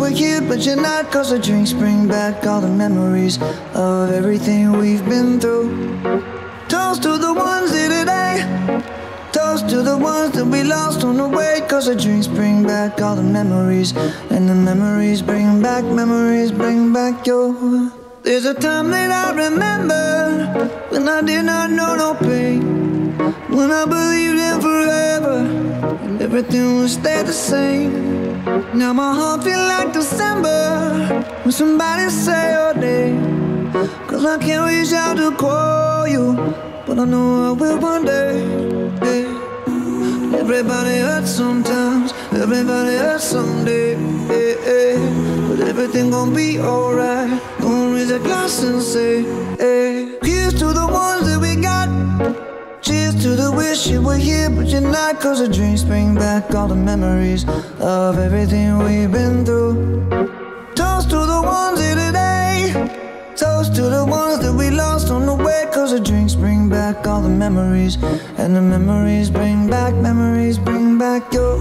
were here, but you're not. Cause the drinks bring back all the memories of everything we've been through. Toast to the ones here today. Toast to the ones that we lost on the way. Cause the drinks bring back all the memories, and the memories bring back your. There's a time that I remember when I did not know no pain, when I believed in forever and everything would stay the same. Now my heart feel like December when somebody say your name. Cause I can't reach out to call you, but I know I will one day. Yeah. Everybody hurts sometimes, everybody hurts someday. But everything gon' be alright. Gonna raise a glass and say, hey. Here's to the ones that we got. Cheers to the wish you were here, but you're not. Cause the drinks bring back all the memories of everything we've been through. Toast to the ones here today. Toast to the ones that we lost on the way. Cause the drinks bring back all the memories, and the memories bring back your.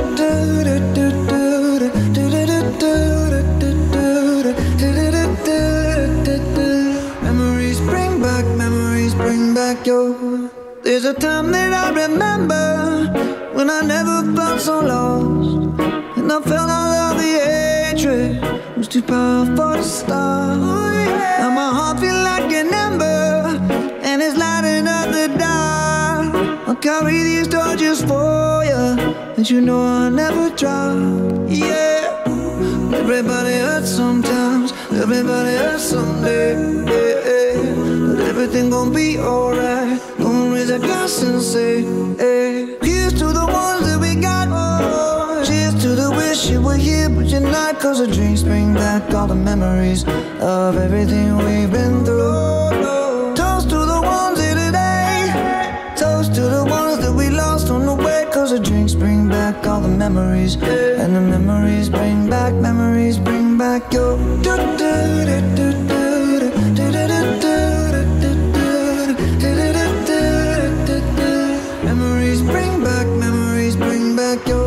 Memories bring back your. There's a time that I remember when I never felt so lost, and I felt all of the hatred was too powerful to stop. Now my heart feel like an ember, and it's lighting up the dark. I'll carry these torches for you, and you know I'll never drop. Yeah. Everybody hurts sometimes, everybody hurts someday. But everything gon' be alright. Gonna raise a glass and say, hey. Here's to the ones that we got. Cheers to the wish you were here, but you're not. Cause the drinks bring back all the memories of everything we've been through. Toast to the ones here today. Toast to the ones that we lost on the way. Cause the drinks bring back all the memories, and the memories bring back your. Memories bring back your.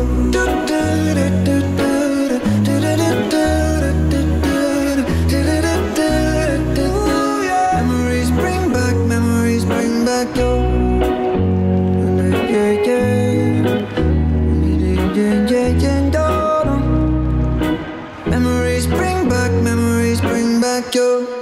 Memories bring back your. Memories bring back your.